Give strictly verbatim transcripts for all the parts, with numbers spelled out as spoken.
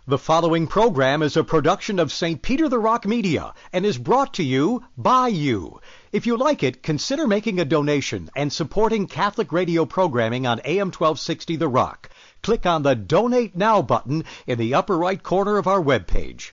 The following program is a production of Saint Peter the Rock Media and is brought to you by you. If you like it, consider making a donation and supporting Catholic radio programming on A M twelve sixty The Rock. Click on the Donate Now button in the upper right corner of our webpage.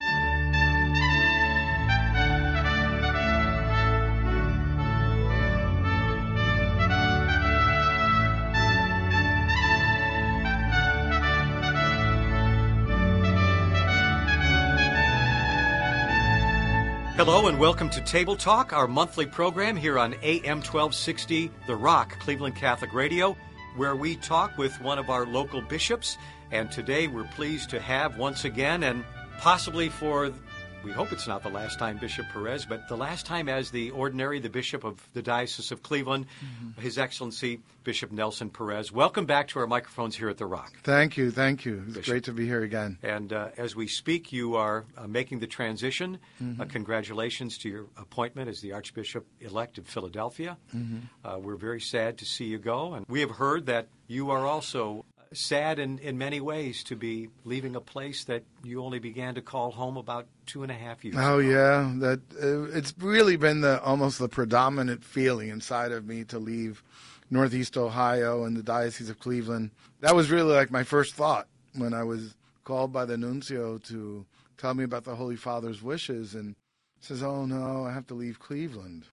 Hello and welcome to Table Talk, our monthly program here on A M twelve sixty The Rock, Cleveland Catholic Radio, where we talk with one of our local bishops. And today we're pleased to have once again, and possibly for, we hope it's not the last time, Bishop Perez, but the last time as the ordinary, the Bishop of the Diocese of Cleveland, mm-hmm. His Excellency Bishop Nelson Perez. Welcome back to our microphones here at The Rock. Thank you, thank you. It's Bishop. Great to be here again. And uh, as we speak, you are uh, making the transition. Mm-hmm. Uh, congratulations to your appointment as the Archbishop-elect of Philadelphia. Mm-hmm. Uh, we're very sad to see you go. And we have heard that you are also sad in, in many ways to be leaving a place that you only began to call home about two and a half years oh, ago. yeah. That uh, it's really been the almost the predominant feeling inside of me to leave Northeast Ohio and the Diocese of Cleveland. That was really like my first thought when I was called by the nuncio to tell me about the Holy Father's wishes, and says, oh, no, I have to leave Cleveland.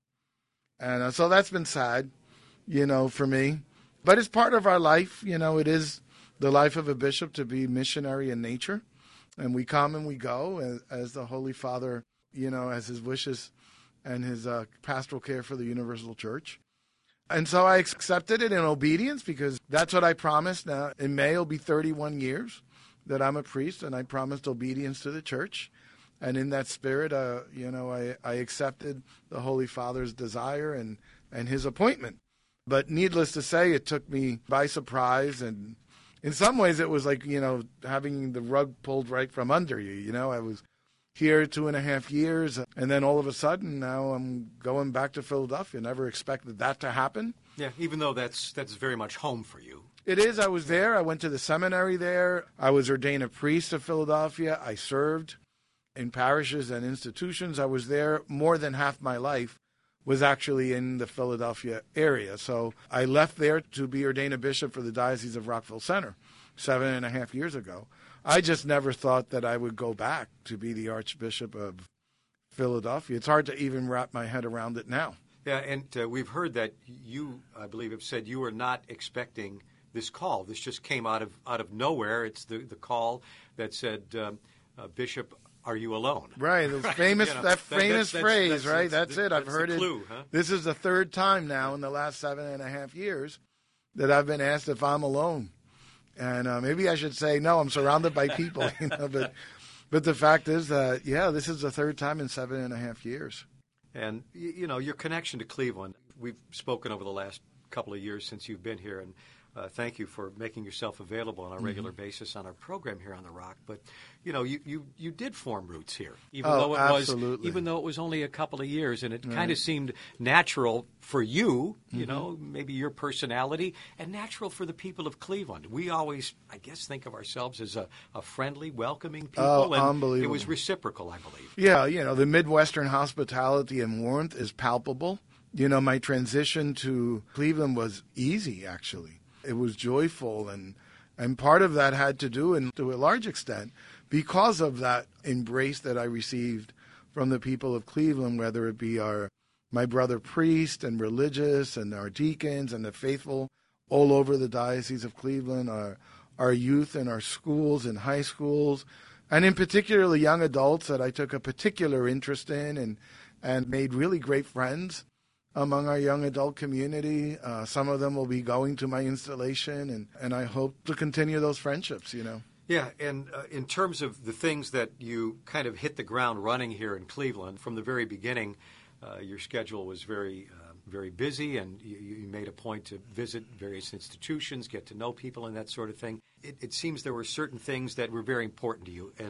And uh, so that's been sad, you know, for me. But it's part of our life. You know, it is the life of a bishop to be missionary in nature. And we come and we go as, as the Holy Father, you know, as his wishes and his uh, pastoral care for the Universal Church. And so I accepted it in obedience because that's what I promised. Now, in May, it'll be thirty-one years that I'm a priest, and I promised obedience to the Church. And in that spirit, uh, you know, I, I accepted the Holy Father's desire and, and his appointment. But needless to say, it took me by surprise, and in some ways it was like, you know, having the rug pulled right from under you. You know, I was here two and a half years, and then all of a sudden now I'm going back to Philadelphia. Never expected that to happen. Yeah, even though that's that's very much home for you. It is. I was there. I went to the seminary there. I was ordained a priest of Philadelphia. I served in parishes and institutions. I was there more than half my life. Was actually in the Philadelphia area. So I left there to be ordained a bishop for the Diocese of Rockville Center seven and a half years ago. I just never thought that I would go back to be the Archbishop of Philadelphia. It's hard to even wrap my head around it now. Yeah, and uh, we've heard that you, I believe, have said you were not expecting this call. This just came out of out of nowhere. It's the, the call that said, um, uh, Bishop, are you alone? Right, the famous you know, that famous that, that's, phrase, that's, that's, right? That's, that's it. I've heard clue, it. Huh? This is the third time now in the last seven and a half years that I've been asked if I'm alone, and uh, maybe I should say no. I'm surrounded by people, you know. But but the fact is that yeah, this is the third time in seven and a half years. And you know your connection to Cleveland. We've spoken over the last couple of years since you've been here, and Uh, thank you for making yourself available on a regular mm-hmm. basis on our program here on The Rock. But, you know, you, you, you did form roots here, even oh, though it absolutely. was even though it was only a couple of years, and it right. kind of seemed natural for you, you mm-hmm. know, maybe your personality, and natural for the people of Cleveland. We always, I guess, think of ourselves as a, a friendly, welcoming people, oh, and unbelievable. It was reciprocal, I believe. Yeah, you know, the Midwestern hospitality and warmth is palpable. You know, my transition to Cleveland was easy, actually. It was joyful, and and part of that had to do, and to a large extent, because of that embrace that I received from the people of Cleveland, whether it be our my brother priest and religious and our deacons and the faithful all over the Diocese of Cleveland, our our youth in our schools and high schools, and in particular the young adults that I took a particular interest in and, and made really great friends among our young adult community. Uh, some of them will be going to my installation, and, and I hope to continue those friendships, you know. Yeah, and uh, in terms of the things that you kind of hit the ground running here in Cleveland, from the very beginning, uh, your schedule was very, uh, very busy, and you, you made a point to visit various institutions, get to know people, and that sort of thing. It, it seems there were certain things that were very important to you, and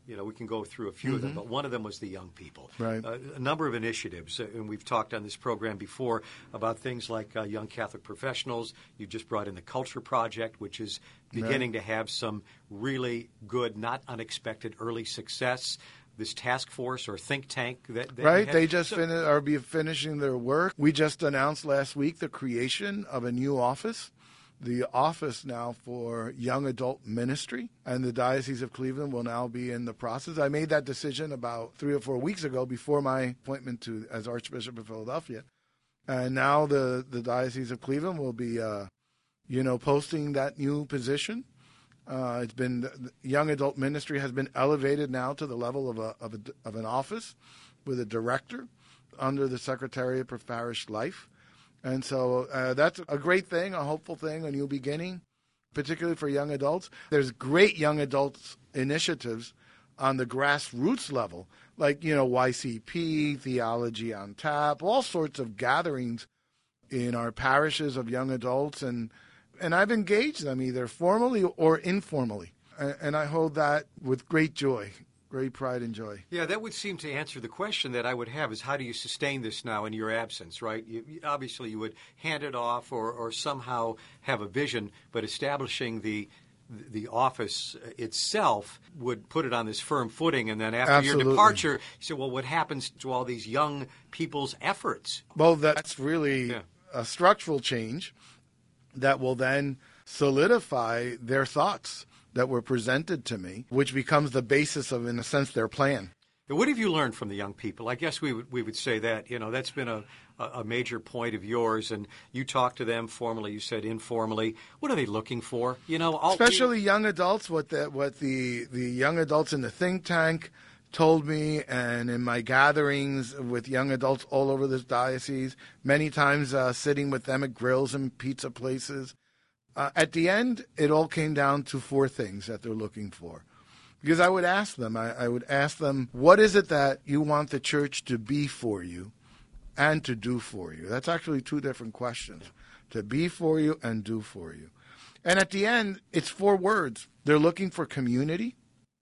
You know, we can go through a few mm-hmm. of them, but one of them was the young people. Right. Uh, a number of initiatives, uh, and we've talked on this program before about things like uh, Young Catholic Professionals. You just brought in the Culture Project, which is beginning right. to have some really good, not unexpected early success. This task force or think tank that, that right they just so, fin- are be finishing their work. We just announced last week the creation of a new office, the office now for young adult ministry, and the Diocese of Cleveland will now be in the process. I made that decision about three or four weeks ago before my appointment to as Archbishop of Philadelphia, and now the the Diocese of Cleveland will be uh, you know posting that new position. Uh, it's been young adult ministry has been elevated now to the level of a, of a of an office with a director under the Secretariat for Parish Life, and so uh, that's a great thing, a hopeful thing, a new beginning, particularly for young adults. There's great young adults initiatives on the grassroots level, like you know Y C P, Theology on Tap, all sorts of gatherings in our parishes of young adults and. And I've engaged them either formally or informally. And I hold that with great joy, great pride and joy. Yeah, that would seem to answer the question that I would have is how do you sustain this now in your absence, right? You, obviously, you would hand it off or, or somehow have a vision, but establishing the the office itself would put it on this firm footing. And then after Absolutely. your departure, you say, well, what happens to all these young people's efforts? Well, that's really yeah. a structural change that will then solidify their thoughts that were presented to me, which becomes the basis of, in a sense, their plan. What have you learned from the young people? I guess we would we would say that, you know, that's been a, a major point of yours, and you talk to them formally, you said informally. What are they looking for? You know, all, especially young adults, what the, what the, the young adults in the think tank told me, and in my gatherings with young adults all over this diocese, many times uh, sitting with them at grills and pizza places. Uh, at the end, it all came down to four things that they're looking for. Because I would ask them, I, I would ask them, what is it that you want the church to be for you and to do for you? That's actually two different questions, to be for you and do for you. And at the end, it's four words. They're looking for community,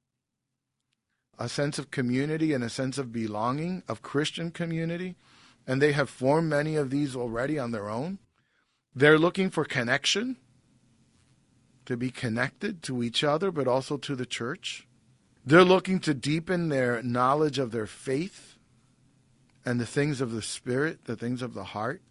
a sense of community and a sense of belonging, of Christian community, and they have formed many of these already on their own. They're looking for connection, to be connected to each other, but also to the church. They're looking to deepen their knowledge of their faith and the things of the Spirit, the things of the heart.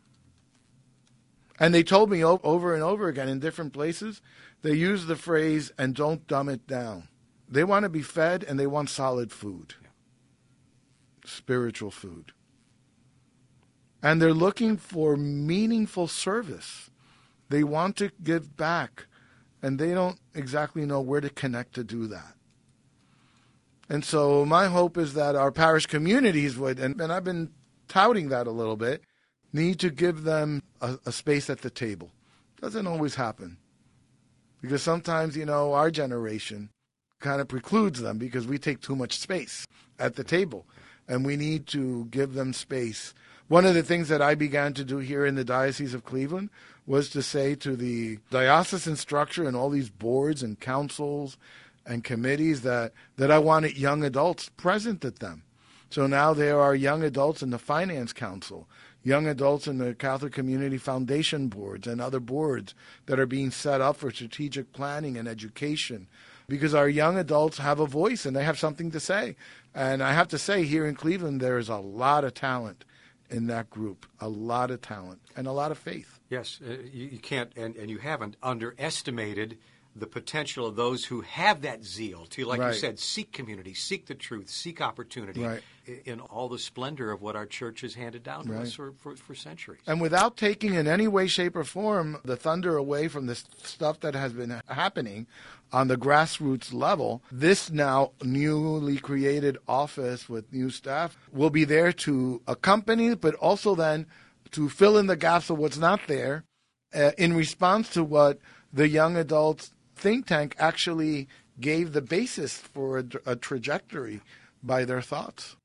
And they told me over and over again in different places, they use the phrase, and don't dumb it down. They want to be fed, and they want solid food, spiritual food. And they're looking for meaningful service. They want to give back, and they don't exactly know where to connect to do that. And so my hope is that our parish communities would, and, and I've been touting that a little bit, need to give them a, a space at the table. Doesn't always happen. Because sometimes, you know, our generation kind of precludes them because we take too much space at the table, and we need to give them space. One of the things that I began to do here in the Diocese of Cleveland was to say to the diocesan structure and all these boards and councils and committees that, that I wanted young adults present at them. So now there are young adults in the Finance Council, young adults in the Catholic Community Foundation boards and other boards that are being set up for strategic planning and education, because our young adults have a voice and they have something to say. And I have to say, here in Cleveland, there is a lot of talent in that group, a lot of talent and a lot of faith. Yes, uh, you, you can't, and, and you haven't underestimated the potential of those who have that zeal to, like right. you said, seek community, seek the truth, seek opportunity right. in, in all the splendor of what our church has handed down to right. us for, for, for centuries. And without taking in any way, shape, or form the thunder away from this stuff that has been happening on the grassroots level, this now newly created office with new staff will be there to accompany, but also then to fill in the gaps of what's not there uh, in response to what the young adults think tank actually gave the basis for a, a trajectory by their thoughts.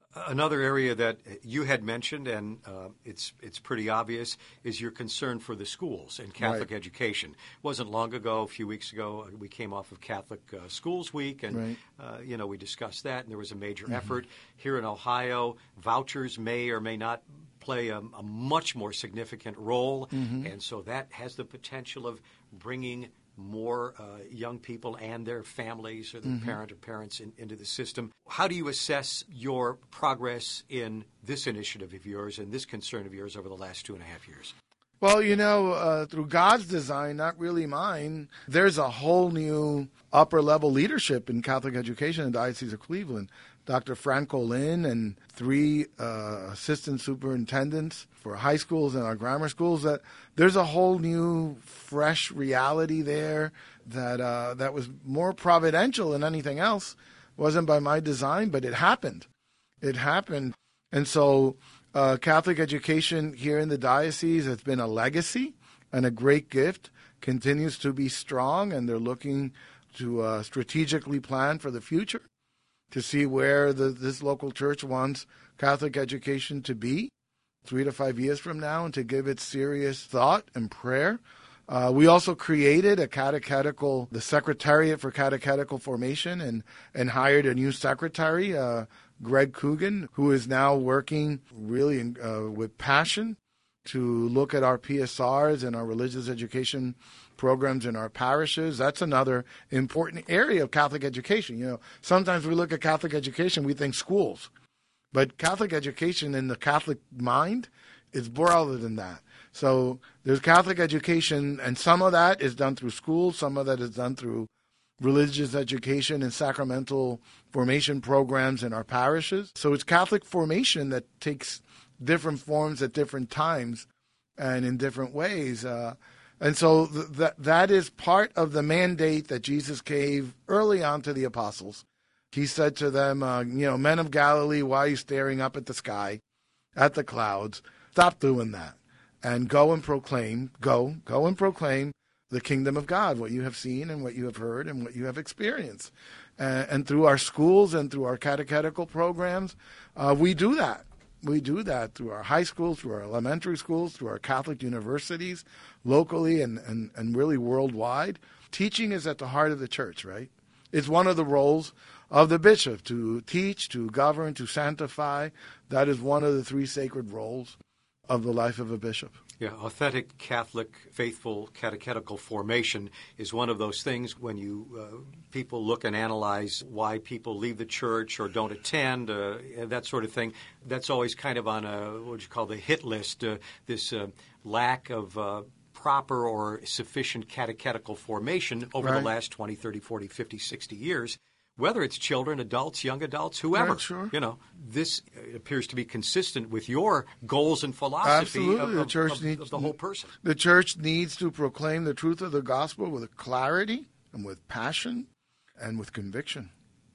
Another area that you had mentioned, and uh, it's it's pretty obvious, is your concern for the schools and Catholic Right. education. It wasn't long ago, a few weeks ago, we came off of Catholic uh, Schools Week, and Right. uh, you know we discussed that, and there was a major mm-hmm. effort here in Ohio. Vouchers may or may not play a, a much more significant role, mm-hmm. and so that has the potential of bringing more uh, young people and their families or their mm-hmm. parent or parents in, into the system. How do you assess your progress in this initiative of yours and this concern of yours over the last two and a half years? Well, you know, uh, through God's design, not really mine, there's a whole new upper-level leadership in Catholic education in the Diocese of Cleveland. Doctor Franco Lynn and three uh, assistant superintendents for high schools and our grammar schools. That there's a whole new, fresh reality there that uh, that was more providential than anything else. It wasn't by my design, but it happened. It happened. And so uh, Catholic education here in the diocese has been a legacy and a great gift, continues to be strong, and they're looking to uh, strategically plan for the future, to see where the, this local church wants Catholic education to be three to five years from now, and to give it serious thought and prayer. Uh, we also created a catechetical, the Secretariat for Catechetical Formation, and, and hired a new secretary, uh, Greg Coogan, who is now working really in, uh, with passion to look at our P S Rs and our religious education programs in our parishes. That's another important area of Catholic education. You know, sometimes we look at Catholic education, we think schools. But Catholic education in the Catholic mind is broader than that. So there's Catholic education, and some of that is done through schools, some of that is done through religious education and sacramental formation programs in our parishes. So it's Catholic formation that takes different forms at different times and in different ways. Uh, and so th- that that is part of the mandate that Jesus gave early on to the apostles. He said to them, uh, you know, men of Galilee, why are you staring up at the sky, at the clouds? Stop doing that and go and proclaim, go, go and proclaim the kingdom of God, what you have seen and what you have heard and what you have experienced. Uh, and through our schools and through our catechetical programs, uh, we do that. We do that through our high schools, through our elementary schools, through our Catholic universities, locally and, and, and really worldwide. Teaching is at the heart of the church, right? It's one of the roles of the bishop, to teach, to govern, to sanctify. That is one of the three sacred roles of the life of a bishop. Yeah, authentic Catholic faithful catechetical formation is one of those things when you uh, people look and analyze why people leave the church or don't attend, uh, that sort of thing. That's always kind of on a, what would you call the hit list, uh, this uh, lack of uh, proper or sufficient catechetical formation over right. the last twenty, thirty, forty, fifty, sixty years. Whether it's children, adults, young adults, whoever, right, sure. you know, this appears to be consistent with your goals and philosophy Absolutely. of, the of, church of, needs, of the whole person. The church needs to proclaim the truth of the gospel with clarity and with passion and with conviction.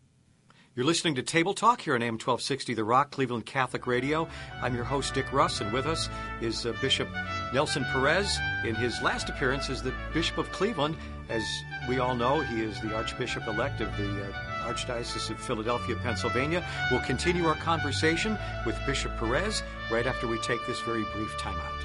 You're listening to Table Talk here on A M twelve sixty The Rock, Cleveland Catholic Radio. I'm your host, Dick Russ, and with us is uh, Bishop Nelson Perez in his last appearance as the Bishop of Cleveland. As we all know, he is the Archbishop-elect of the uh, Archdiocese of Philadelphia, Pennsylvania. We'll continue our conversation with Bishop Perez right after we take this very brief time out.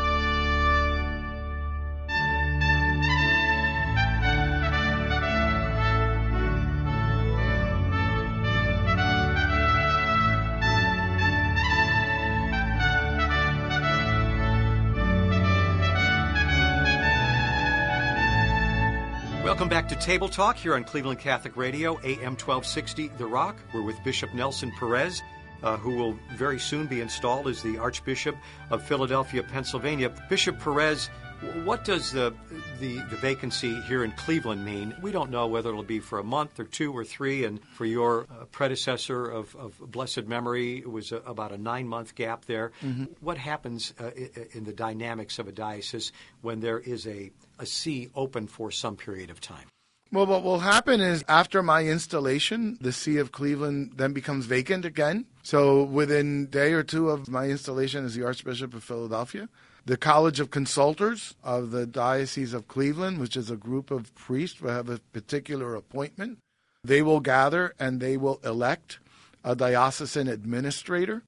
Welcome back to Table Talk here on Cleveland Catholic Radio, A M twelve sixty The Rock. We're with Bishop Nelson Perez, uh, who will very soon be installed as the Archbishop of Philadelphia, Pennsylvania. Bishop Perez, what does the, the the vacancy here in Cleveland mean? We don't know whether it'll be for a month or two or three, and for your uh, predecessor of, of blessed memory, it was a, about a nine-month gap there. Mm-hmm. What happens uh, in the dynamics of a diocese when there is a a see open for some period of time? Well, what will happen is after my installation, the See of Cleveland then becomes vacant again. So within a day or two of my installation as the Archbishop of Philadelphia, the College of Consultors of the Diocese of Cleveland, which is a group of priests who have a particular appointment, they will gather and they will elect a diocesan administrator.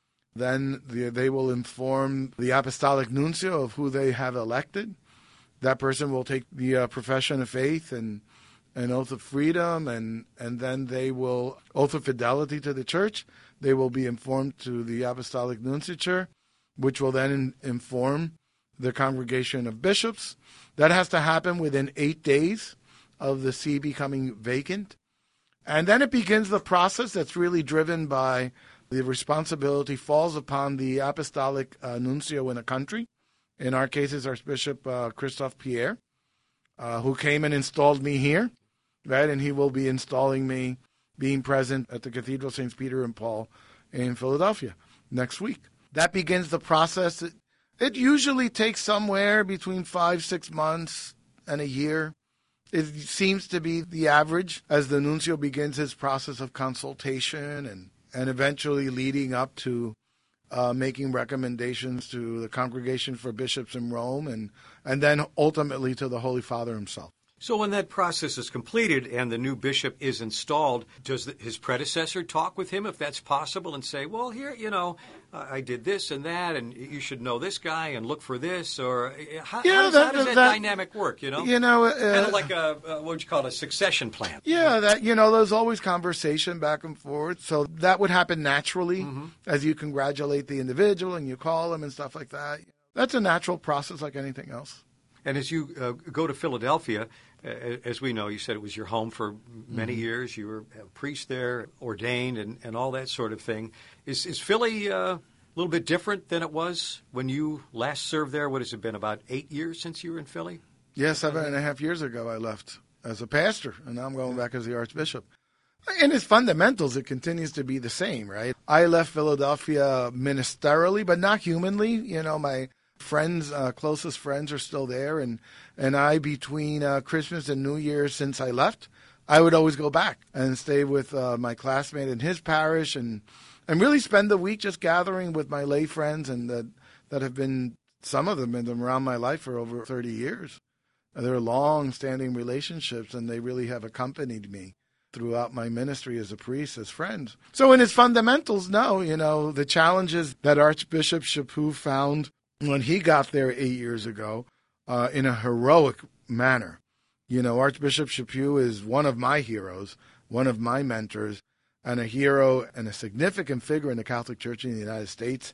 Then the, they will inform the apostolic nuncio of who they have elected. That person will take the uh, profession of faith and an oath of freedom, and, and then they will, oath of fidelity to the church. They will be informed to the apostolic nunciature, which will then in, inform the congregation of bishops. That has to happen within eight days of the see becoming vacant. And then it begins the process that's really driven by the responsibility falls upon the apostolic uh, nuncio in a country. In our case, is Archbishop uh, Christophe Pierre, uh, who came and installed me here, right? And he will be installing me, being present at the Cathedral Saints Peter and Paul in Philadelphia next week. That begins the process. It, it usually takes somewhere between five, six months and a year. It seems to be the average as the nuncio begins his process of consultation and, and eventually leading up to uh, making recommendations to the Congregation for Bishops in Rome and, and then ultimately to the Holy Father himself. So when that process is completed and the new bishop is installed, does the, his predecessor talk with him if that's possible and say, well, here, you know, uh, I did this and that, and you should know this guy and look for this? Or how, yeah, how does that, how does that, that dynamic work, you know? You know, uh, kind of like a, uh, what would you call it, a succession plan. Yeah, that, you know, there's always conversation back and forth. So that would happen naturally mm-hmm. as you congratulate the individual and you call him and stuff like that. That's a natural process like anything else. And as you uh, go to Philadelphia, uh, as we know, you said it was your home for many mm-hmm. years. You were a priest there, ordained, and, and all that sort of thing. Is, is Philly uh, a little bit different than it was when you last served there? What has it been, about eight years since you were in Philly? Yeah, seven and a half years ago I left as a pastor, and now I'm going back as the Archbishop. In its fundamentals, it continues to be the same, right? I left Philadelphia ministerially, but not humanly. You know, my friends, uh, closest friends are still there. And, and I, between uh, Christmas and New Year's since I left, I would always go back and stay with uh, my classmate in his parish and, and really spend the week just gathering with my lay friends and that, that have been, some of them have been around my life for over thirty years. They're long-standing relationships, and they really have accompanied me throughout my ministry as a priest, as friends. So in its fundamentals, no, you know, the challenges that Archbishop Chaput found when he got there eight years ago uh, in a heroic manner. You know, Archbishop Chaput is one of my heroes, one of my mentors, and a hero and a significant figure in the Catholic Church in the United States,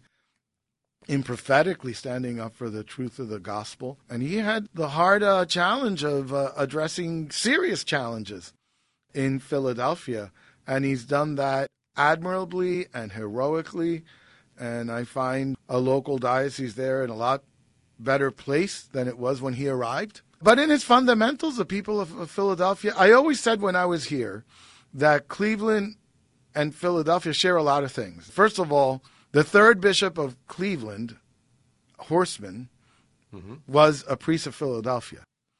in prophetically standing up for the truth of the gospel. And he had the hard uh, challenge of uh, addressing serious challenges in Philadelphia. And he's done that admirably and heroically. And I find a local diocese there in a lot better place than it was when he arrived. But in its fundamentals, the people of, of Philadelphia, I always said when I was here that Cleveland and Philadelphia share a lot of things. First of all, the third bishop of Cleveland, Horstman, mm-hmm. was a priest of Philadelphia.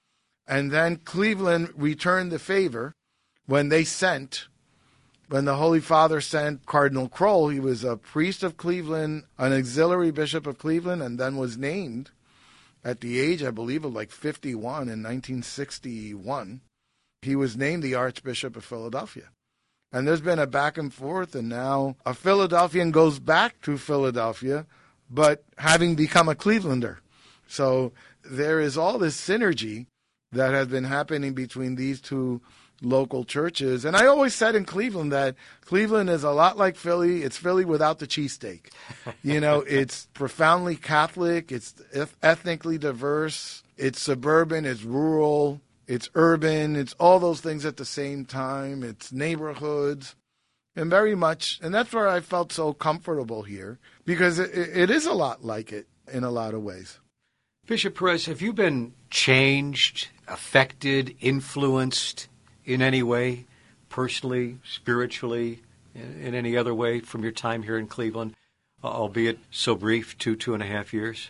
And then Cleveland returned the favor when they sent, when the Holy Father sent Cardinal Kroll. He was a priest of Cleveland, an auxiliary bishop of Cleveland, and then was named at the age, I believe, of like fifty-one in nineteen sixty-one. He was named the Archbishop of Philadelphia. And there's been a back and forth, and now a Philadelphian goes back to Philadelphia, but having become a Clevelander. So there is all this synergy that has been happening between these two local churches. And I always said in Cleveland that Cleveland is a lot like Philly. It's Philly without the cheesesteak. You know, it's profoundly Catholic. It's ethnically diverse. It's suburban. It's rural. It's urban. It's all those things at the same time. It's neighborhoods. And very much, and that's where I felt so comfortable here, because it, it is a lot like it in a lot of ways. Bishop Perez, have you been changed, affected, influenced in any way, personally, spiritually, in, in any other way from your time here in Cleveland, albeit so brief, two, two and a half years?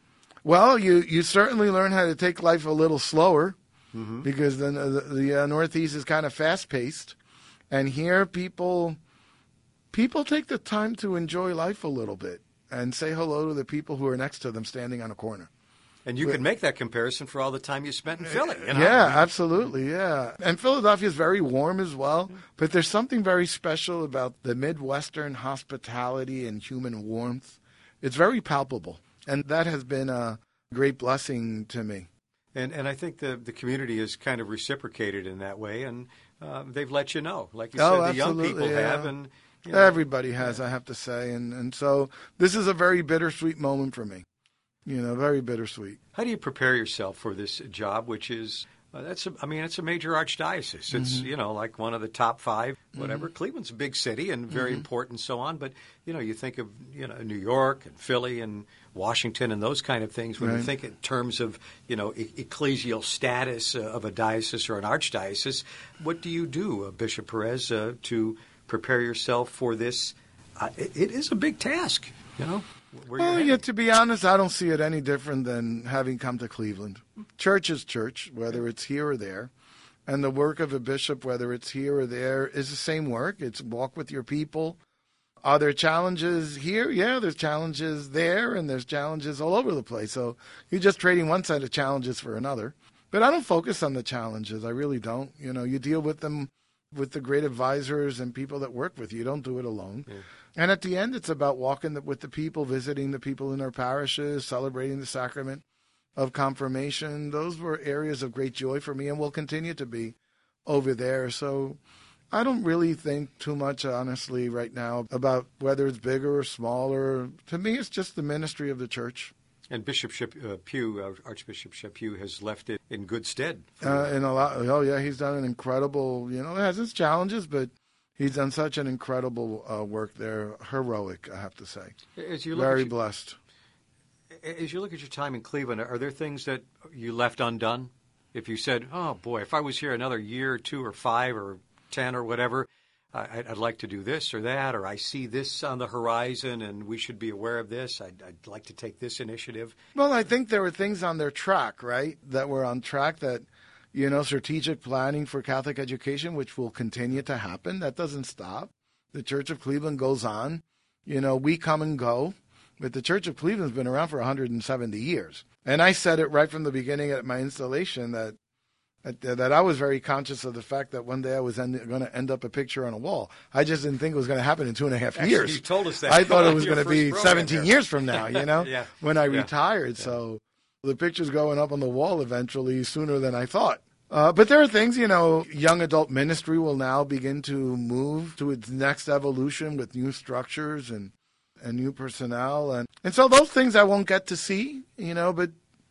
Well, you, you certainly learn how to take life a little slower. Mm-hmm. Because the, the, the uh, Northeast is kind of fast-paced. And here people people take the time to enjoy life a little bit and say hello to the people who are next to them standing on a corner. And you can make that comparison for all the time you spent in Philly. You know? Yeah, absolutely, yeah. And Philadelphia is very warm as well, but there's something very special about the Midwestern hospitality and human warmth. It's very palpable, and that has been a great blessing to me. And and I think the, the community has kind of reciprocated in that way, and uh, they've let you know. Like you Oh, said, the young people absolutely, yeah. have. and you know, Everybody has, I have to say. And, and so this is a very bittersweet moment for me. You know, very bittersweet. How do you prepare yourself for this job, which is, uh, that's a, I mean, it's a major archdiocese. It's, Mm-hmm. you know, like one of the top five, whatever. Mm-hmm. Cleveland's a big city and very Mm-hmm. important and so on. But, you know, you think of, you know, New York and Philly and Washington and those kind of things. When Right. you think in terms of, you know, e- ecclesial status uh, of a diocese or an archdiocese, what do you do, uh, Bishop Perez, uh, to prepare yourself for this? Uh, it, it is a big task, you know. Where you're Well, heading. yeah, to be honest, I don't see it any different than having come to Cleveland. Church is church, whether it's here or there. And the work of a bishop, whether it's here or there, is the same work. It's walk with your people. Are there challenges here? Yeah, there's challenges there, and there's challenges all over the place. So you're just trading one set of challenges for another. But I don't focus on the challenges. I really don't. You know, you deal with them with the great advisors and people that work with you. You don't do it alone. Yeah. And at the end, it's about walking the, with the people, visiting the people in our parishes, celebrating the sacrament of confirmation. Those were areas of great joy for me and will continue to be over there. So I don't really think too much, honestly, right now about whether it's bigger or smaller. To me, it's just the ministry of the church. And Bishop Ship, uh, Pugh, uh, Archbishop Chaput, has left it in good stead. Uh, in a lot, oh yeah, he's done an incredible. You know, it has its challenges, but he's done such an incredible uh, work there. Heroic, I have to say. As you look Very at your, blessed. As you look at your time in Cleveland, are there things that you left undone? If you said, "Oh boy, if I was here another year or two or five or ten or whatever, I'd, I'd like to do this or that, or I see this on the horizon and we should be aware of this. I'd, I'd like to take this initiative." Well, I think there were things on their track, right, that were on track that, you know, strategic planning for Catholic education, which will continue to happen. That doesn't stop. The Church of Cleveland goes on. You know, we come and go. But the Church of Cleveland's been around for one hundred seventy years. And I said it right from the beginning at my installation that that, that I was very conscious of the fact that one day I was going to end up a picture on a wall. I just didn't think it was going to happen in two and a half Actually, years. you told us that. I thought it was Your going to first be program seventeen there. years from now, you know, yeah. when I Yeah. retired. Yeah. So the picture's going up on the wall eventually sooner than I thought. Uh, but there are things, you know, young adult ministry will now begin to move to its next evolution with new structures and, and new personnel. And, and so those things I won't get to see, you know, but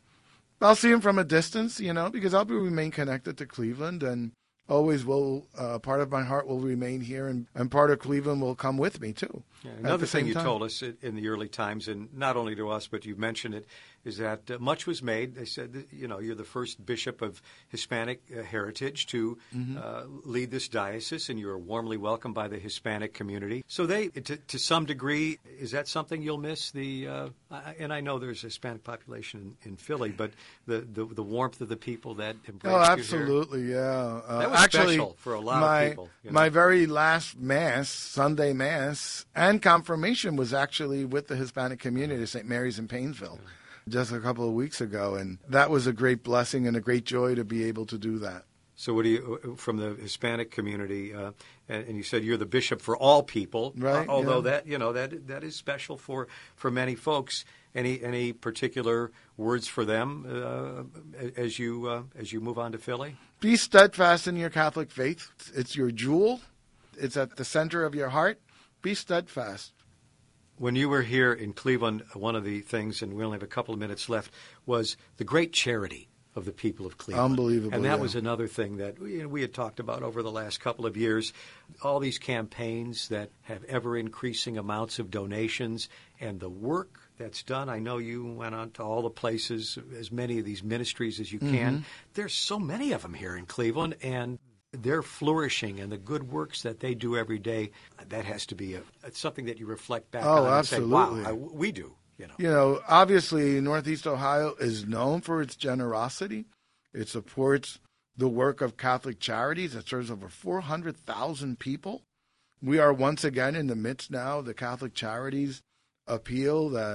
I'll see them from a distance, you know, because I'll be, remain connected to Cleveland and always will, uh, part of my heart will remain here and, and part of Cleveland will come with me too. Yeah, at another the thing same you time. told us in in the early times, and not only to us, but you mentioned it, is that uh, much was made. They said, that, you know, you're the first bishop of Hispanic uh, heritage to Mm-hmm. uh, lead this diocese, and you're warmly welcomed by the Hispanic community. So they, to, to some degree, is that something you'll miss? The uh, I, and I know there's a Hispanic population in, in Philly, but the, the the warmth of the people that embrace Oh, you here. absolutely, yeah. Uh, That was actually, special for a lot my, of people. You know? My very last Mass, Sunday Mass, and confirmation was actually with the Hispanic community, Saint Mary's in Painesville, just a couple of weeks ago. And that was a great blessing and a great joy to be able to do that. So what do you, from the Hispanic community, uh, and, and you said you're the bishop for all people, Right, uh, although yeah. that, you know, that that is special for, for many folks. Any any particular words for them uh, as you uh, as you move on to Philly? Be steadfast in your Catholic faith. It's your jewel. It's at the center of your heart. Be steadfast. When you were here in Cleveland, one of the things, and we only have a couple of minutes left, was the great charity of the people of Cleveland. Unbelievable, And that yeah. was another thing that we, you know, we had talked about over the last couple of years. All these campaigns that have ever-increasing amounts of donations and the work that's done. I know you went on to all the places, as many of these ministries as you can. Mm-hmm. There's so many of them here in Cleveland, and they're flourishing, and the good works that they do every day, that has to be a, it's something that you reflect back Oh, on absolutely. and say, wow, I, we do. You know. You know, obviously, Northeast Ohio is known for its generosity. It supports the work of Catholic Charities that serves over four hundred thousand people. We are once again in the midst now of the Catholic Charities appeal that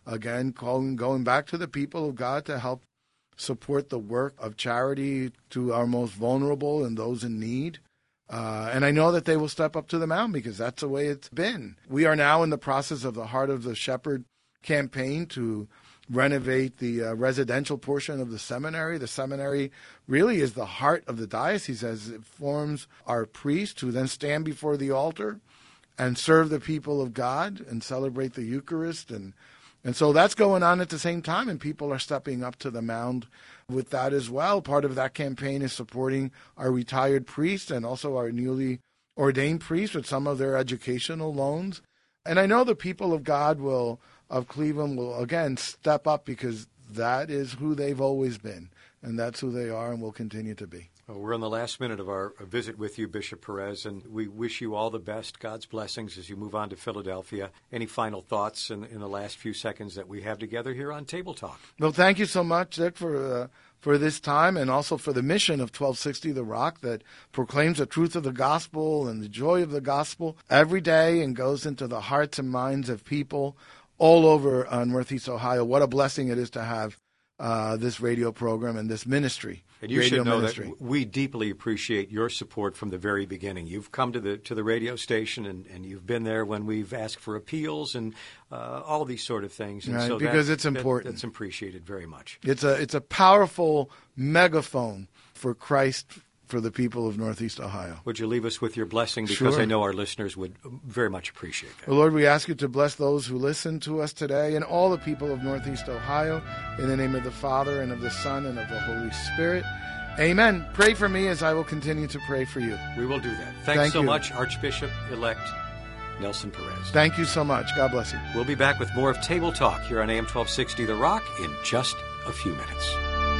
again, calling, going back to the people of God to help support the work of charity to our most vulnerable and those in need. Uh, and I know that they will step up to the mountain because that's the way it's been. We are now in the process of the Heart of the Shepherd campaign to renovate the uh, residential portion of the seminary. The seminary really is the heart of the diocese as it forms our priests who then stand before the altar and serve the people of God and celebrate the Eucharist. And, and so that's going on at the same time, and people are stepping up to the mound with that as well. Part of that campaign is supporting our retired priests and also our newly ordained priests with some of their educational loans. And I know the people of God will, of Cleveland will, again, step up because that is who they've always been, and that's who they are and will continue to be. Well, we're in the last minute of our visit with you, Bishop Perez, and we wish you all the best, God's blessings as you move on to Philadelphia. Any final thoughts in, in the last few seconds that we have together here on Table Talk? Well, thank you so much, Dick, for uh, for this time and also for the mission of twelve sixty The Rock that proclaims the truth of the gospel and the joy of the gospel every day and goes into the hearts and minds of people all over uh, Northeast Ohio. What a blessing it is to have uh, this radio program and this ministry. And you radio should know ministry. that we deeply appreciate your support from the very beginning. You've come to the to the radio station, and, and you've been there when we've asked for appeals and uh, all these sort of things. And right, so because that, it's important. That, that's appreciated very much. It's a it's a powerful megaphone for Christ for the people of Northeast Ohio. Would you leave us with your blessing? Because Sure. I know our listeners would very much appreciate that. Well, Lord, we ask you to bless those who listen to us today and all the people of Northeast Ohio in the name of the Father and of the Son and of the Holy Spirit. Amen. Pray for me as I will continue to pray for you. We will do that. Thanks Thank so you. much, Archbishop-elect Nelson Perez. Thank you so much. God bless you. We'll be back with more of Table Talk here on A M twelve sixty The Rock in just a few minutes.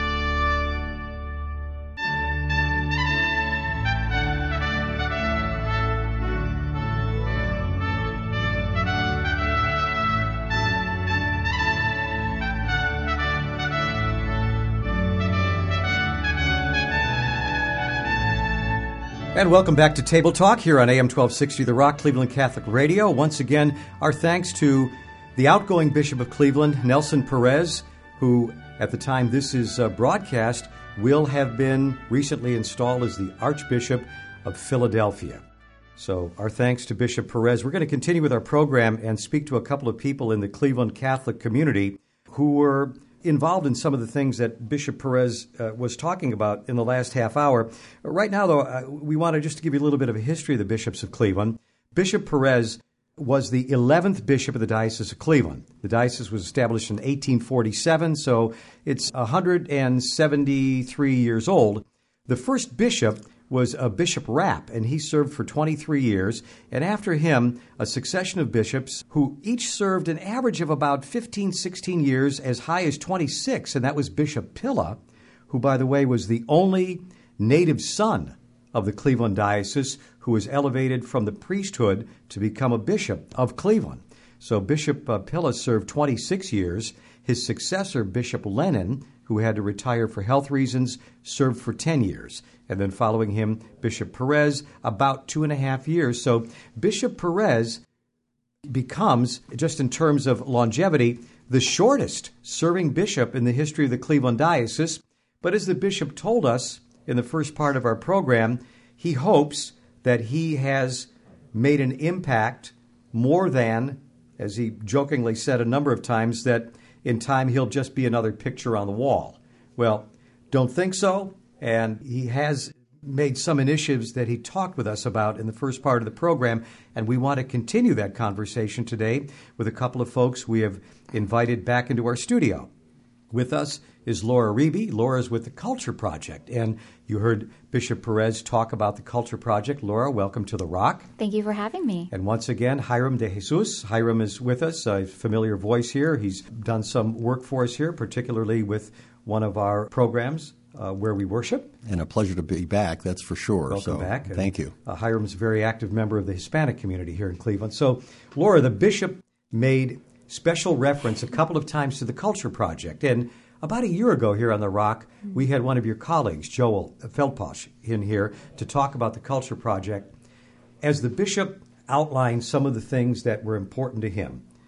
And welcome back to Table Talk here on A M twelve sixty The Rock, Cleveland Catholic Radio. Once again, our thanks to the outgoing Bishop of Cleveland, Nelson Perez, who, at the time this is uh, broadcast, will have been recently installed as the Archbishop of Philadelphia. So our thanks to Bishop Perez. We're going to continue with our program and speak to a couple of people in the Cleveland Catholic community who were involved in some of the things that Bishop Perez uh, was talking about in the last half hour. Right now, though, uh, we wanted just to give you a little bit of a history of the bishops of Cleveland. Bishop Perez was the eleventh bishop of the Diocese of Cleveland. The diocese was established in eighteen forty-seven, so it's one hundred seventy-three years old. The first bishop was a Bishop Rapp, and he served for twenty-three years. And after him, a succession of bishops who each served an average of about fifteen, sixteen years, as high as twenty-six, and that was Bishop Pilla, who, by the way, was the only native son of the Cleveland Diocese who was elevated from the priesthood to become a bishop of Cleveland. So Bishop uh, Pilla served twenty-six years. His successor, Bishop Lennon, who had to retire for health reasons, served for ten years. And then following him, Bishop Perez, about two and a half years. So Bishop Perez becomes, just in terms of longevity, the shortest serving bishop in the history of the Cleveland Diocese. But as the bishop told us in the first part of our program, he hopes that he has made an impact more than, as he jokingly said a number of times, that in time he'll just be another picture on the wall. Well, don't think so. And he has made some initiatives that he talked with us about in the first part of the program, and we want to continue that conversation today with a couple of folks we have invited back into our studio. With us is Laura Reby. Laura's with the Culture Project, and you heard Bishop Perez talk about the Culture Project. Laura, welcome to The Rock. Thank you for having me. And once again, Hiram de Jesus. Hiram is with us, a familiar voice here. He's done some work for us here, particularly with one of our programs, Uh, where we worship. And a pleasure to be back, that's for sure. Welcome so, back. And, thank you. Uh, Hiram's a very active member of the Hispanic community here in Cleveland. So, Laura, the bishop made special reference a couple of times to the Culture Project. And about a year ago here on The Rock, we had one of your colleagues, Joel Feldposch, in here to talk about the Culture Project. As the bishop outlined some of the things that were important to him,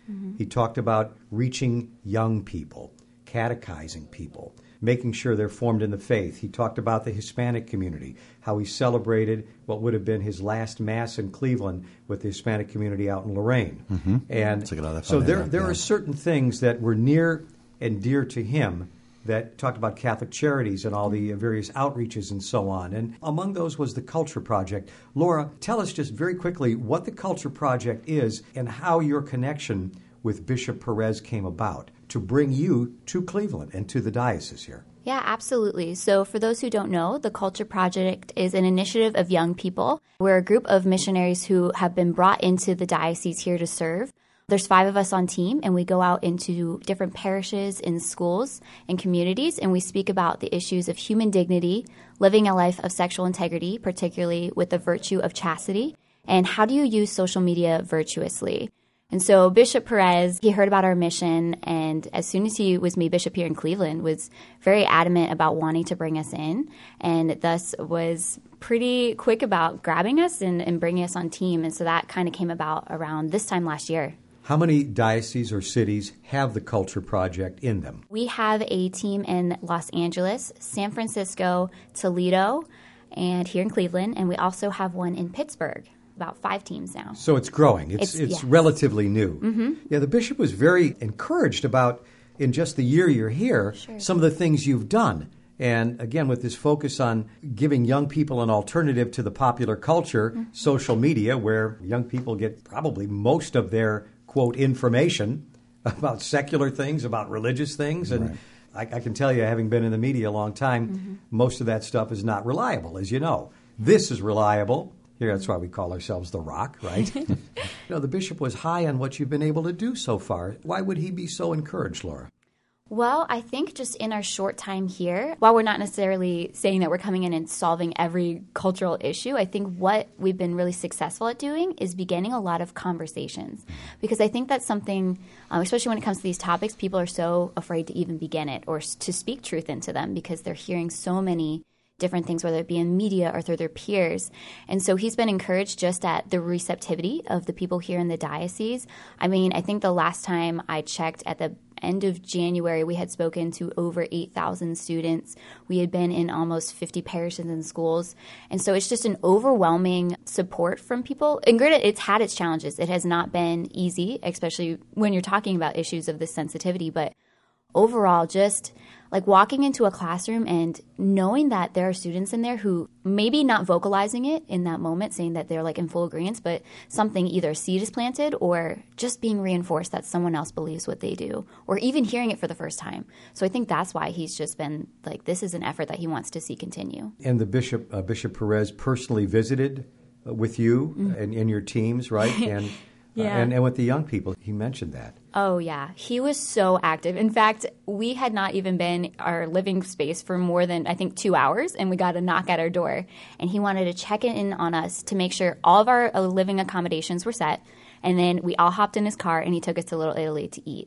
Mm-hmm. He talked about reaching young people, catechizing people, making sure they're formed in the faith. He talked about the Hispanic community, how he celebrated what would have been his last Mass in Cleveland with the Hispanic community out in Lorraine. Mm-hmm. And so, so there, there, there yeah. are certain things that were near and dear to him that talked about Catholic Charities and all the various outreaches and so on. And among those was the Culture Project. Laura, tell us just very quickly what the Culture Project is and how your connection with Bishop Perez came about to bring you to Cleveland and to the diocese here. Yeah, absolutely. So for those who don't know, the Culture Project is an initiative of young people. We're a group of missionaries who have been brought into the diocese here to serve. There's five of us on team, and we go out into different parishes and schools and communities, and we speak about the issues of human dignity, living a life of sexual integrity, particularly with the virtue of chastity, and how do you use social media virtuously. And so Bishop Perez, he heard about our mission, and as soon as he was made bishop here in Cleveland, was very adamant about wanting to bring us in, and thus was pretty quick about grabbing us and, and bringing us on team. And so that kind of came about around this time last year. How many dioceses or cities have the Culture Project in them? We have a team in Los Angeles, San Francisco, Toledo, and here in Cleveland, and we also have one in Pittsburgh. About five teams now. So it's growing. It's, it's, it's yes. relatively new. Mm-hmm. Yeah, the bishop was very encouraged about, in just the year you're here, sure. some of the things you've done. And again, with this focus on giving young people an alternative to the popular culture, mm-hmm. social media, where young people get probably most of their, quote, information about secular things, about religious things. And right. I, I can tell you, having been in the media a long time, mm-hmm. most of that stuff is not reliable, as you know. This is reliable. Here, that's why we call ourselves The Rock, right? You know, the bishop was high on what you've been able to do so far. Why would he be so encouraged, Laura? Well, I think just in our short time here, while we're not necessarily saying that we're coming in and solving every cultural issue, I think what we've been really successful at doing is beginning a lot of conversations. Because I think that's something, um, especially when it comes to these topics, people are so afraid to even begin it or to speak truth into them because they're hearing so many different things, whether it be in media or through their peers. And so he's been encouraged just at the receptivity of the people here in the diocese. I mean, I think the last time I checked at the end of January, we had spoken to over eight thousand students. We had been in almost fifty parishes and schools. And so it's just an overwhelming support from people. And granted, it's had its challenges. It has not been easy, especially when you're talking about issues of this sensitivity. But overall, just like walking into a classroom and knowing that there are students in there who maybe not vocalizing it in that moment, saying that they're like in full agreement, but something, either a seed is planted or just being reinforced that someone else believes what they do, or even hearing it for the first time. So I think that's why he's just been like, this is an effort that he wants to see continue. And the bishop, uh, Bishop Perez, personally visited uh, with you mm-hmm. and, and your teams, right? And Yeah. Uh, and, and with the young people, he mentioned that. Oh, yeah. He was so active. In fact, we had not even been in our living space for more than, I think, two hours, and we got a knock at our door. And he wanted to check in on us to make sure all of our uh, living accommodations were set. And then we all hopped in his car, and he took us to Little Italy to eat.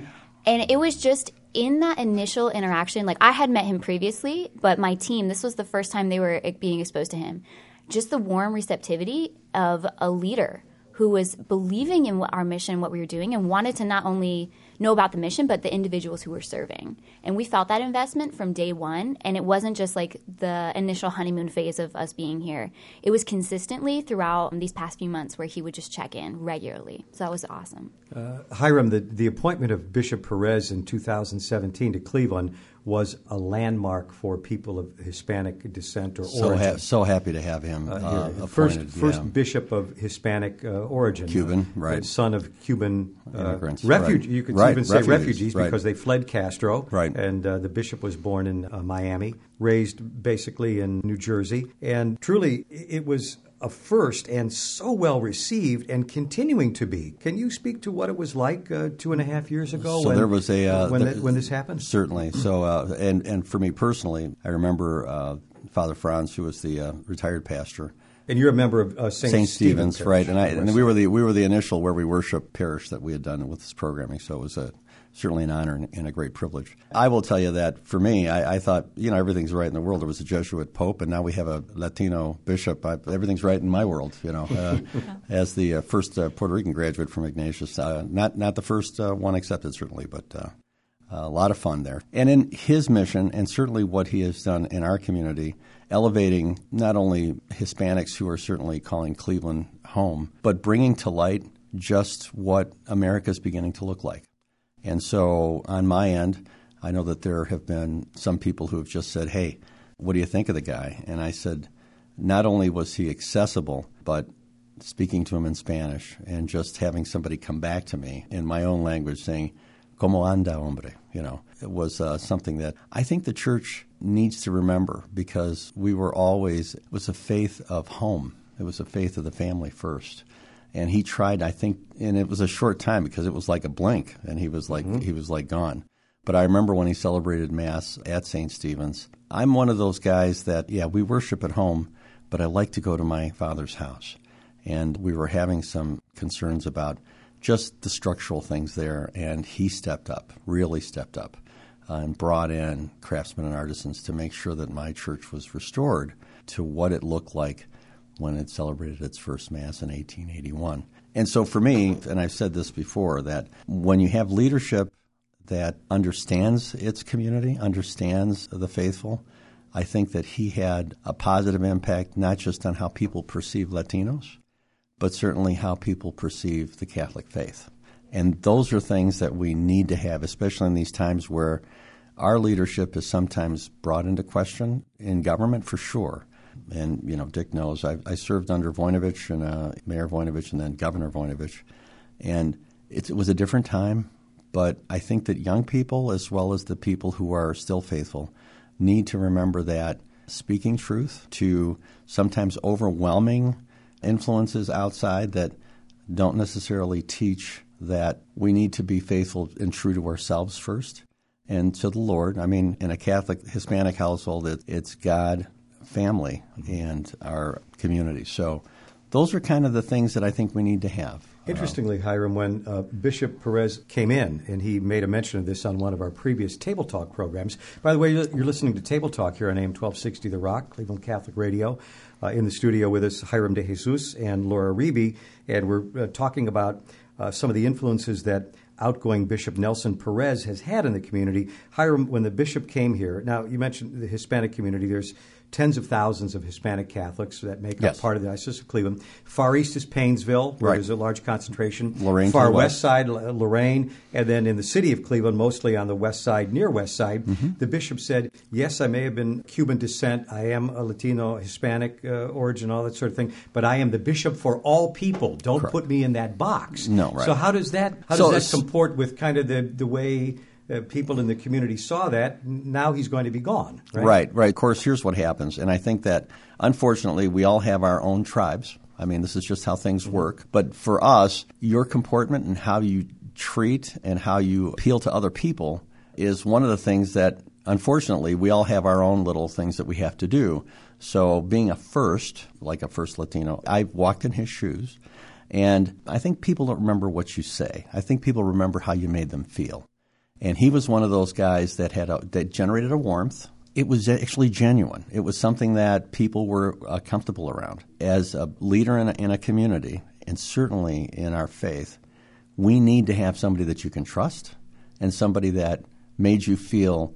And it was just in that initial interaction, like I had met him previously, but my team, this was the first time they were being exposed to him. Just the warm receptivity of a leader who was believing in what our mission, what we were doing, and wanted to not only know about the mission, but the individuals who were serving. And we felt that investment from day one, and it wasn't just like the initial honeymoon phase of us being here. It was consistently throughout these past few months where he would just check in regularly. So that was awesome. Uh, Hiram, the, the appointment of Bishop Perez in two thousand seventeen to Cleveland was a landmark for people of Hispanic descent or so origin. Ha- so happy to have him uh, uh, appointed. First, yeah. first bishop of Hispanic uh, origin. Cuban, uh, right. Son of Cuban uh, immigrants. Refuge, right. You could right. even say refugees, refugees right. because they fled Castro. Right. And uh, the bishop was born in uh, Miami, raised basically in New Jersey. And truly, it was a first and so well received and continuing to be. Can you speak to what it was like uh, two and a half years ago so when, there was a, uh, when, the, the, when this happened? Certainly. So, uh, and, and for me personally, I remember uh, Father Franz, who was the uh, retired pastor. And you're a member of uh, Saint Saint Stephen's, Stephen's right? And I and we were the we were the initial where we worship parish that we had done with this programming. So it was a certainly an honor and, and a great privilege. I will tell you that for me, I, I thought, you know, everything's right in the world. There was a Jesuit pope, and now we have a Latino bishop. I, everything's right in my world, you know, uh, as the uh, first uh, Puerto Rican graduate from Ignatius. Uh, not, not the first uh, one accepted, certainly, but uh, a lot of fun there. And in his mission, and certainly what he has done in our community, elevating not only Hispanics who are certainly calling Cleveland home, but bringing to light just what America is beginning to look like. And so on my end, I know that there have been some people who have just said, hey, what do you think of the guy? And I said, not only was he accessible, but speaking to him in Spanish and just having somebody come back to me in my own language saying, ¿Cómo anda, hombre? You know, it was uh, something that I think the church needs to remember, because we were always, it was a faith of home. It was a faith of the family first. And he tried, I think, and it was a short time because it was like a blink, and he was like mm-hmm. he was like gone. But I remember when he celebrated Mass at Saint Stephen's. I'm one of those guys that, yeah, we worship at home, but I like to go to my Father's house. And we were having some concerns about just the structural things there, and he stepped up, really stepped up, uh, and brought in craftsmen and artisans to make sure that my church was restored to what it looked like when it celebrated its first Mass in eighteen eighty-one. And so for me, and I've said this before, that when you have leadership that understands its community, understands the faithful, I think that he had a positive impact not just on how people perceive Latinos, but certainly how people perceive the Catholic faith. And those are things that we need to have, especially in these times where our leadership is sometimes brought into question in government, for sure. And, you know, Dick knows, I, I served under Voinovich and uh, Mayor Voinovich and then Governor Voinovich. And it, it was a different time, but I think that young people, as well as the people who are still faithful, need to remember that speaking truth to sometimes overwhelming influences outside that don't necessarily teach that we need to be faithful and true to ourselves first and to the Lord. I mean, in a Catholic Hispanic household, it, it's God, family, and our community. So those are kind of the things that I think we need to have. Interestingly, Hiram, when uh, Bishop Perez came in, and he made a mention of this on one of our previous Table Talk programs. By the way, you're listening to Table Talk here on A M twelve sixty The Rock, Cleveland Catholic Radio. Uh, in the studio with us, Hiram De Jesus and Laura Reby, and we're uh, talking about uh, some of the influences that outgoing Bishop Nelson Perez has had in the community. Hiram, when the bishop came here, now you mentioned the Hispanic community, there's tens of thousands of Hispanic Catholics that make yes. up part of the Diocese of Cleveland. Far east is Painesville, where right. there's a large concentration. Lorraine Far west. west side, Lorraine. And then in the city of Cleveland, mostly on the west side, near west side, mm-hmm. the bishop said, yes, I may have been Cuban descent. I am a Latino, Hispanic uh, origin, all that sort of thing. But I am the bishop for all people. Don't Correct. Put me in that box. No, right. So how does that, how so does that comport with kind of the, the way Uh, people in the community saw that? Now he's going to be gone, right? Right, right. Of course, here's what happens. And I think that, unfortunately, we all have our own tribes. I mean, this is just how things mm-hmm. work. But for us, your comportment and how you treat and how you appeal to other people is one of the things that, unfortunately, we all have our own little things that we have to do. So being a first, like a first Latino, I've walked in his shoes. And I think people don't remember what you say. I think people remember how you made them feel. And he was one of those guys that had a, that generated a warmth. It was actually genuine. It was something that people were uh, comfortable around. As a leader in a, in a community, and certainly in our faith, we need to have somebody that you can trust and somebody that made you feel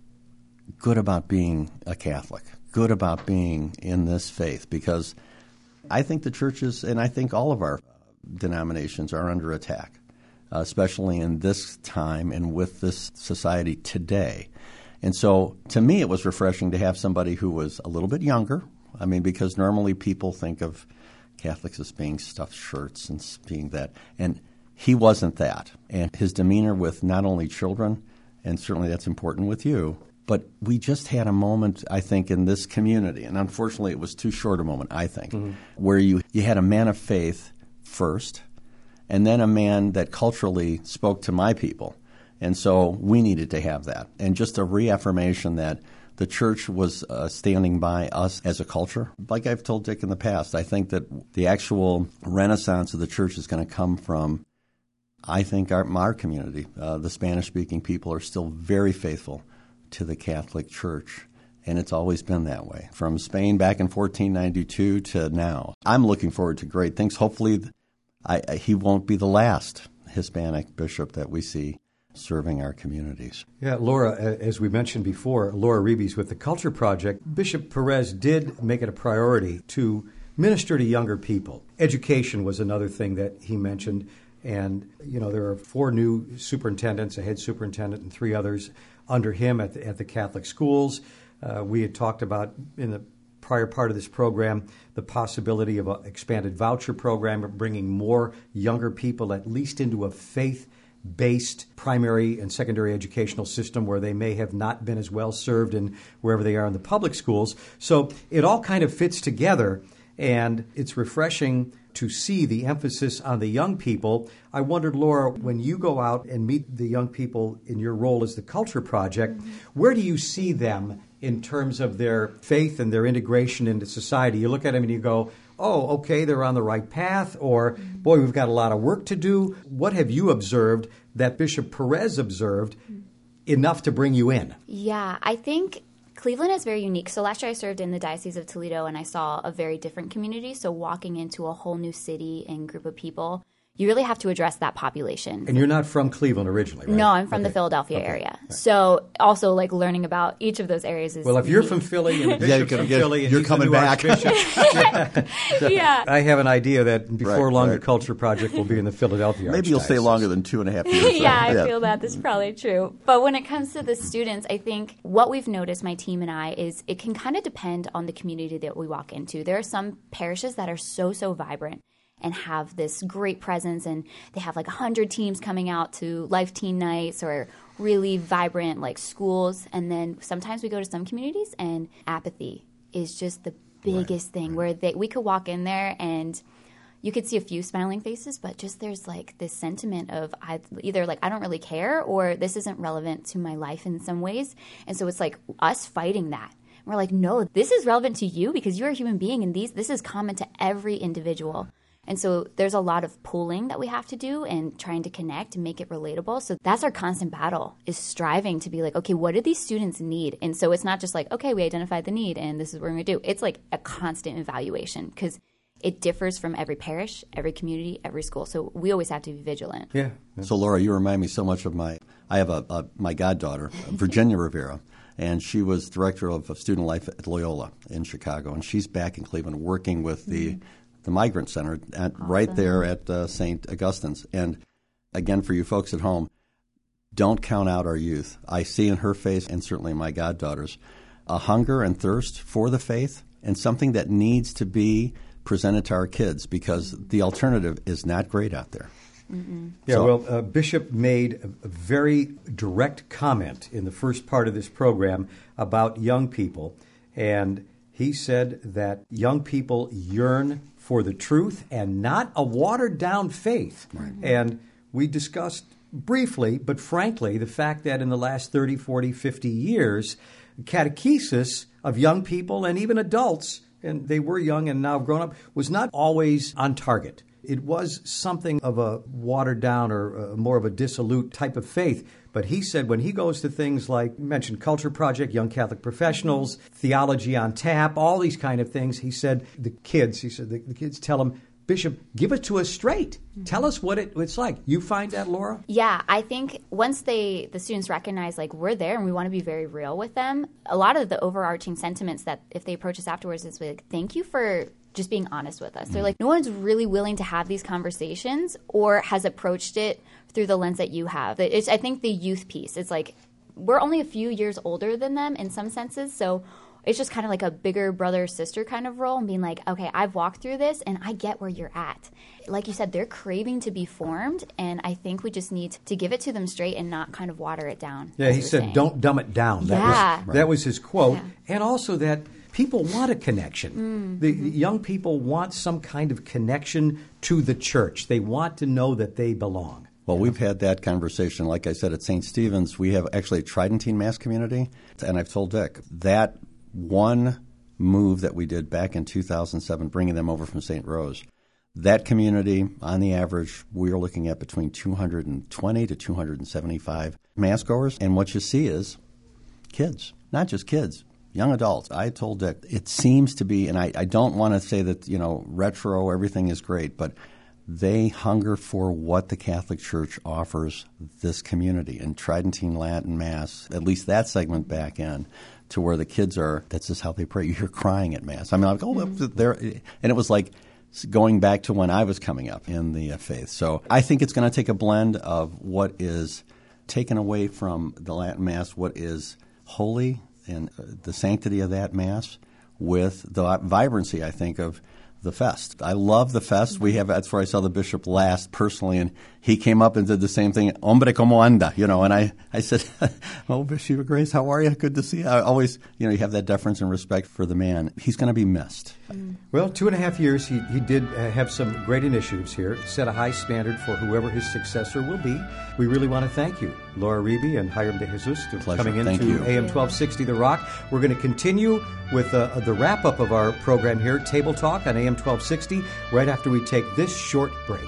good about being a Catholic, good about being in this faith. Because I think the churches, and I think all of our denominations, are under attack. Uh, especially in this time and with this society today. And so, to me, it was refreshing to have somebody who was a little bit younger. I mean, because normally people think of Catholics as being stuffed shirts and being that. And he wasn't that. And his demeanor with not only children, and certainly that's important with you, but we just had a moment, I think, in this community, and unfortunately it was too short a moment, I think, mm-hmm. where you, you had a man of faith first, and then a man that culturally spoke to my people. And so we needed to have that. And just a reaffirmation that the church was uh, standing by us as a culture. Like I've told Dick in the past, I think that the actual renaissance of the church is going to come from I think our, our community, uh, the Spanish-speaking people, are still very faithful to the Catholic Church. And it's always been that way, from Spain back in fourteen ninety-two to now. I'm looking forward to great things. Hopefully, I, I, he won't be the last Hispanic bishop that we see serving our communities. Yeah, Laura, as we mentioned before, Laura Rebes with the Culture Project, Bishop Perez did make it a priority to minister to younger people. Education was another thing that he mentioned. And, you know, there are four new superintendents, a head superintendent and three others under him at the, at the Catholic schools. Uh, we had talked about in the prior part of this program the possibility of an expanded voucher program, of bringing more younger people at least into a faith-based primary and secondary educational system where they may have not been as well served in wherever they are in the public schools. So it all kind of fits together, and it's refreshing to see the emphasis on the young people. I wondered, Laura, when you go out and meet the young people in your role as the Culture Project, mm-hmm. where do you see them in terms of their faith and their integration into society? You look at them and you go, oh, okay, they're on the right path, or, boy, we've got a lot of work to do. What have you observed that Bishop Perez observed enough to bring you in? Yeah, I think Cleveland is very unique. So last year I served in the Diocese of Toledo, and I saw a very different community. So walking into a whole new city and group of people, you really have to address that population. And you're not from Cleveland originally, right? No, I'm from okay. the Philadelphia okay. area. Right. So also like learning about each of those areas is Well, if you're neat. from Philly and the Yeah, bishop's you're from gonna- Philly and you're he's coming the new back. archbishop, yeah. I have an idea that before Right, long right. the Culture Project will be in the Philadelphia Maybe you'll stay Archdiocese. longer than two and a half years. yeah, I feel that. That's probably true. But when it comes to the students, I think what we've noticed, my team and I, is it can kind of depend on the community that we walk into. There are some parishes that are so, so vibrant and have this great presence, and they have like one hundred teams coming out to Life Teen Nights or really vibrant like schools. And then sometimes we go to some communities and apathy is just the biggest right, thing right. where they, we could walk in there and you could see a few smiling faces, but just there's like this sentiment of either like I don't really care or this isn't relevant to my life in some ways. And so it's like us fighting that. We're like, no, this is relevant to you because you're a human being, and these this is common to every individual. And so there's a lot of pooling that we have to do and trying to connect and make it relatable. So that's our constant battle, is striving to be like, okay, what do these students need? And so it's not just like, okay, we identified the need and this is what we're going to do. It's like a constant evaluation because it differs from every parish, every community, every school. So we always have to be vigilant. Yeah. So, Laura, you remind me so much of my – I have a, a my goddaughter, Virginia Rivera, and she was director of student life at Loyola in Chicago, and she's back in Cleveland working with the – the Migrant Center at, awesome. right there at uh, Saint Augustine's. And again, for you folks at home, don't count out our youth. I see in her face, and certainly my goddaughters, a hunger and thirst for the faith and something that needs to be presented to our kids because the alternative is not great out there. Mm-mm. Yeah, so, well, uh, Bishop made a, a very direct comment in the first part of this program about young people, and he said that young people yearn for the truth and not a watered-down faith. Right. And we discussed briefly, but frankly, the fact that in the last thirty, forty, fifty years, catechesis of young people and even adults, and they were young and now grown up, was not always on target. It was something of a watered-down or uh, more of a dissolute type of faith. But he said when he goes to things like, you mentioned Culture Project, Young Catholic Professionals, Theology on Tap, all these kind of things, he said the kids, he said the, the kids tell him, Bishop, give it to us straight. Mm-hmm. Tell us what it, it's like. You find that, Laura? Yeah, I think once they the students recognize, like, we're there and we want to be very real with them, a lot of the overarching sentiments that if they approach us afterwards is like, thank you for just being honest with us. They're like, no one's really willing to have these conversations or has approached it through the lens that you have. It's, I think the youth piece, it's like we're only a few years older than them in some senses, so it's just kind of like a bigger brother-sister kind of role and being like, okay, I've walked through this and I get where you're at. Like you said, they're craving to be formed, and I think we just need to give it to them straight and not kind of water it down. Yeah, he said, saying. Don't dumb it down. That yeah. was, that was his quote. Yeah. And also that people want a connection. Mm-hmm. The, the young people want some kind of connection to the church. They want to know that they belong. Well, we've had that conversation. Like I said, at Saint Stephen's, we have actually a Tridentine Mass community. And I've told Dick, that one move that we did back in two thousand seven, bringing them over from Saint Rose, That community, on the average, we are looking at between two hundred twenty to two hundred seventy-five Mass goers. And what you see is kids, not just kids, young adults. I told Dick, it seems to be, and I, I don't want to say that, you know, retro, everything is great, but they hunger for what the Catholic Church offers this community. And Tridentine Latin Mass, at least that segment back in, to where the kids are, that's just how they pray. You hear crying at Mass. I mean, I'm like, oh, mm-hmm. there, and it was like going back to when I was coming up in the faith. So I think it's going to take a blend of what is taken away from the Latin Mass, what is holy and the sanctity of that Mass, with the vibrancy, I think, of the fest. I love the fest. We have, that's where I saw the bishop last personally, and he came up and did the same thing, hombre como anda, you know, and I, I said, oh, Bishop Grace, how are you? Good to see you. I always, you know, you have that deference and respect for the man. He's going to be missed. Mm. Well, two and a half years, he, he did uh, have some great initiatives here, set a high standard for whoever his successor will be. We really want to thank you, Laura Reby and Hiram De Jesus, for Pleasure. coming Thank into you. A M twelve sixty The Rock. We're going to continue with uh, the wrap-up of our program here, Table Talk on A M twelve sixty, right after we take this short break.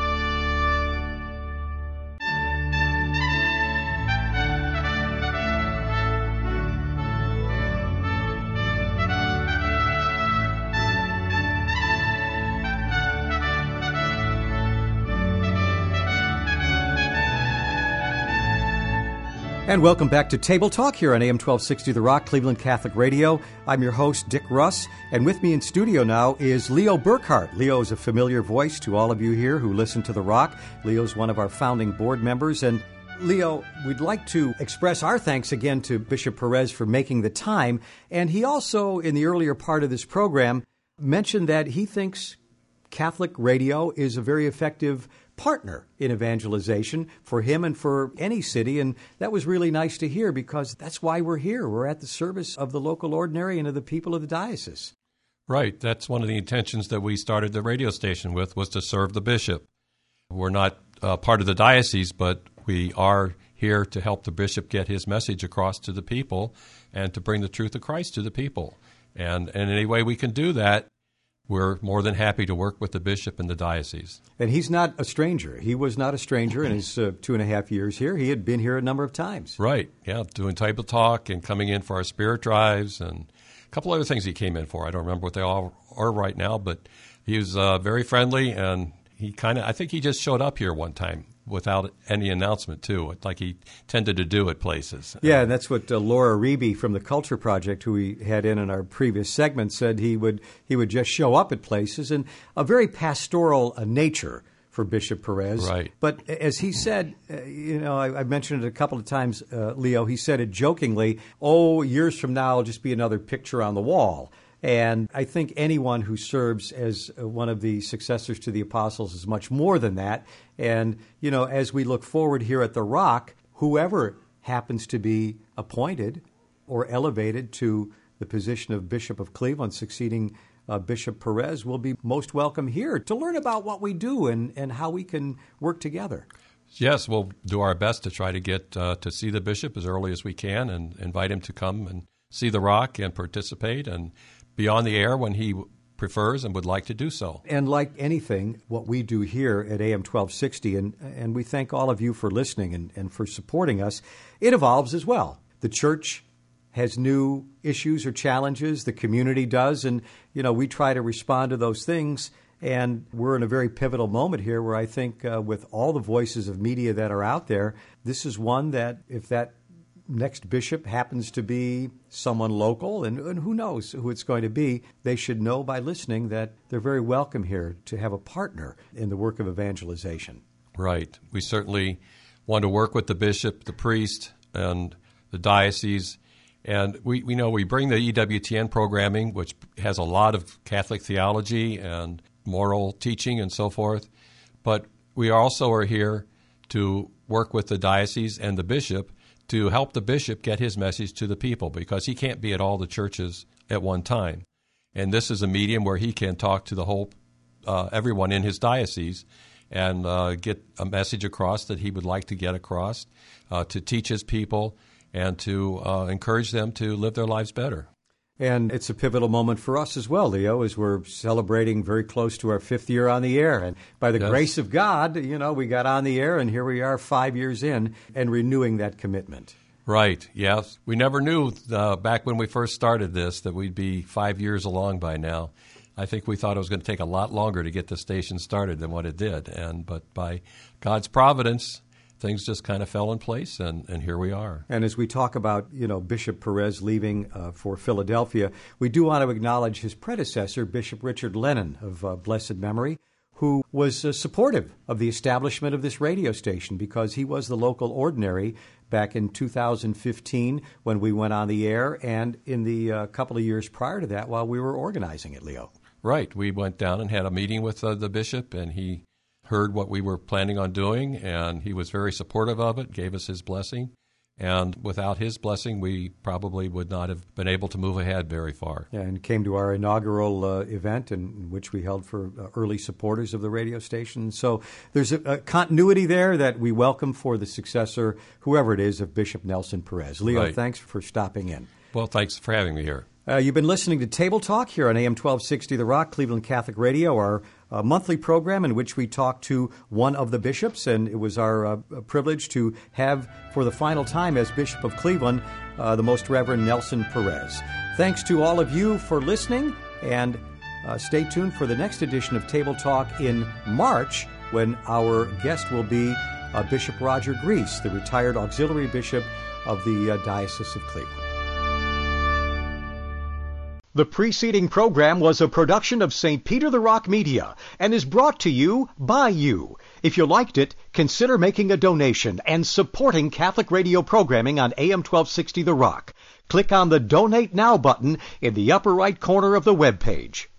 And welcome back to Table Talk here on A M twelve sixty The Rock, Cleveland Catholic Radio. I'm your host, Dick Russ, and with me in studio now is Leo Burkhart. Leo is a familiar voice to all of you here who listen to The Rock. Leo's one of our founding board members. And Leo, we'd like to express our thanks again to Bishop Perez for making the time. And he also, in the earlier part of this program, mentioned that he thinks Catholic radio is a very effective partner in evangelization for him and for any city. And that was really nice to hear, because that's why we're here. We're at the service of the local ordinary and of the people of the diocese. Right. That's one of the intentions that we started the radio station with, was to serve the bishop. We're not uh, part of the diocese, but we are here to help the bishop get his message across to the people and to bring the truth of Christ to the people. And, and any way we can do that, we're more than happy to work with the bishop and the diocese. And he's not a stranger. He was not a stranger in his uh, two and a half years here. He had been here a number of times. Right, yeah, doing Table Talk and coming in for our spirit drives and a couple other things he came in for. I don't remember what they all are right now, but he was uh, very friendly, and he kind of, I think he just showed up here one time without any announcement, too, like he tended to do at places. Yeah, and that's what uh, Laura Reby from the Culture Project, who we had in in our previous segment, said he would he would just show up at places, and a very pastoral uh, nature for Bishop Perez. Right. But as he said, uh, you know, I, I've mentioned it a couple of times, uh, Leo, he said it jokingly, oh, years from now, it'll just be another picture on the wall. And I think anyone who serves as one of the successors to the apostles is much more than that. And, you know, as we look forward here at The Rock, whoever happens to be appointed or elevated to the position of Bishop of Cleveland, succeeding uh, Bishop Perez, will be most welcome here to learn about what we do and, and how we can work together. Yes, we'll do our best to try to get uh, to see the bishop as early as we can and invite him to come and see The Rock and participate and be on the air when he prefers and would like to do so. And like anything, what we do here at A M twelve sixty, and, and we thank all of you for listening and, and for supporting us, it evolves as well. The church has new issues or challenges, the community does, and you know we try to respond to those things. And we're in a very pivotal moment here where I think uh, with all the voices of media that are out there, this is one that if that next bishop happens to be someone local, and, and who knows who it's going to be, they should know by listening that they're very welcome here to have a partner in the work of evangelization. Right. We certainly want to work with the bishop, the priest, and the diocese. And we, we know we bring the E W T N programming, which has a lot of Catholic theology and moral teaching and so forth. But we also are here to work with the diocese and the bishop to help the bishop get his message to the people, because he can't be at all the churches at one time. And this is a medium where he can talk to the whole, uh, everyone in his diocese and uh, get a message across that he would like to get across, uh, to teach his people and to uh, encourage them to live their lives better. And it's a pivotal moment for us as well, Leo, as we're celebrating very close to our fifth year on the air. And by the Yes. grace of God, you know, we got on the air, and here we are five years in and renewing that commitment. Right, yes. We never knew uh, back when we first started this that we'd be five years along by now. I think we thought it was going to take a lot longer to get the station started than what it did. And but by God's providence, things just kind of fell in place, and, and here we are. And as we talk about, you know, Bishop Perez leaving uh, for Philadelphia, we do want to acknowledge his predecessor, Bishop Richard Lennon of uh, blessed memory, who was uh, supportive of the establishment of this radio station because he was the local ordinary back in two thousand fifteen when we went on the air, and in the uh, couple of years prior to that while we were organizing it, Leo. Right. We went down and had a meeting with uh, the bishop, and he heard what we were planning on doing, and he was very supportive of it, gave us his blessing. And without his blessing, we probably would not have been able to move ahead very far. Yeah, and came to our inaugural uh, event, in, in which we held for uh, early supporters of the radio station. So there's a, a continuity there that we welcome for the successor, whoever it is, of Bishop Nelson Perez. Leo, Right. Thanks for stopping in. Well, thanks for having me here. Uh, you've been listening to Table Talk here on A M twelve sixty The Rock, Cleveland Catholic Radio, our uh, monthly program in which we talk to one of the bishops, and it was our uh, privilege to have, for the final time as Bishop of Cleveland, uh, the Most Reverend Nelson Perez. Thanks to all of you for listening, and uh, stay tuned for the next edition of Table Talk in March, when our guest will be uh, Bishop Roger Grease, the retired auxiliary bishop of the uh, Diocese of Cleveland. The preceding program was a production of Saint Peter the Rock Media and is brought to you by you. If you liked it, consider making a donation and supporting Catholic radio programming on A M twelve sixty The Rock. Click on the Donate Now button in the upper right corner of the web page.